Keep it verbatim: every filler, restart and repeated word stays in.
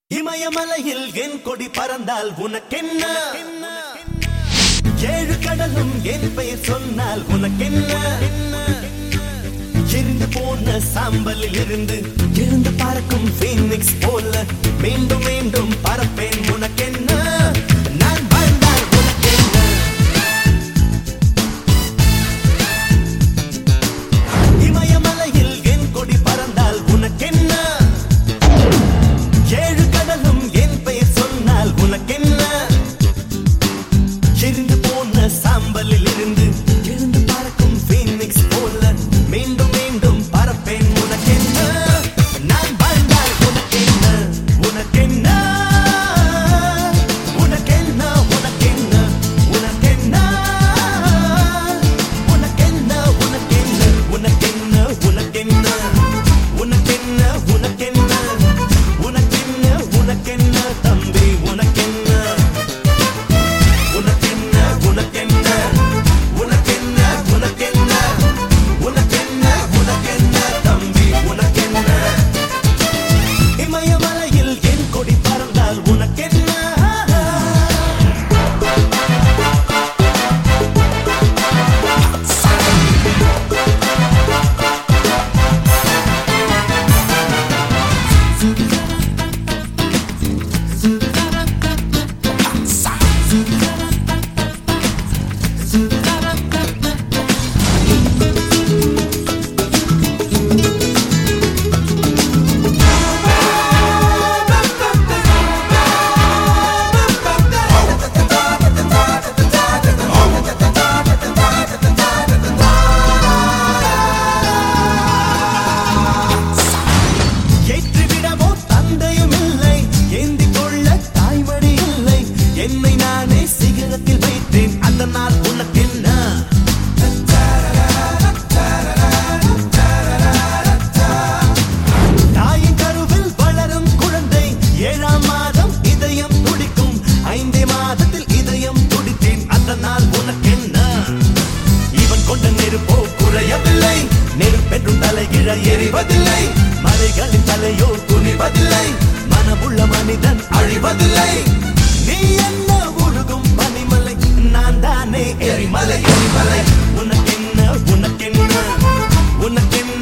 இமயமலையில் என் கொடி பறந்தால் உனக்கென்ன? ஏழு கடலும் என் பெயர் சொன்னால் உனக்கென்ன? எரிந்து போன சாம்பலில் இருந்து எழுந்து பறக்கும் பீனிக்ஸ் போல மீண்டும் மீண்டும் பறப்பேன் உனக்கென்ன? நான் வாழ்ந்தால் உனக்கென்ன? இமயமலையில் என் கொடி பறந்தால் உனக்கென்ன? ஏழு கடலும் என் பெயர் சொன்னால் உனக்கென்ன? எரிந்து போன சாம்பலில் இருந்து எழுந்து பறக்கும் பீனிக்ஸ் போல மீண்டும் மீண்டும் பறப்பேன் உனக்கென்ன? நான் வாழ்ந்தால் உனக்கென்ன? உனக்கென்ன? உனக்கென்ன? உனக்கென்ன? உனக்கென்ன? உனக்கென்ன? உனக்கென்ன? உனக்கென்ன? உனக்கென்ன? உனக்கென்ன? உனக்கென்ன? உனக்கென்ன? உனக்கென்ன தம்பி உனக்கென்ன? உனக்கென்ன? உனக்கென்ன? உனக்கென்ன? உனக்கென்ன? உனக்கென்ன? உனக்கென்ன தம்பி உனக்கென்ன? இமயமலையில் என் கொடி பறந்தால் உனக்கென்ன? ஏற்றிவிடவோ தந்தையும் இல்லை, ஏந்திக் கொள்ள தாய்மடி இல்லை. என்னை நானே சிகரத்தில் வைத்தேன், அதனால் உனக்கென்ன? தாயின் கருவில் வளரும் குழந்தை, ஏழாம் மாதம் இதயம் துடிக்கும். ஐந்தே மாதத்தில் இதயம் துடித்தேன், அதனால் உனக்கென்ன? இவன் கொண்ட நெருப்போ குறையவில்லை, நெருப்பென்றும் தலைகிழ எறிவதில்லை. மலைகளின் தலையோ துணிவதில்லை, மனமுள்ள மனிதன் அழிவதில்லை. நீ என்ன உருகும் பனிமலை, நான் தானே எரிமலை எரிமலை. உனக்கென்ன? உனக்கென்ன? உனக்கென்ன?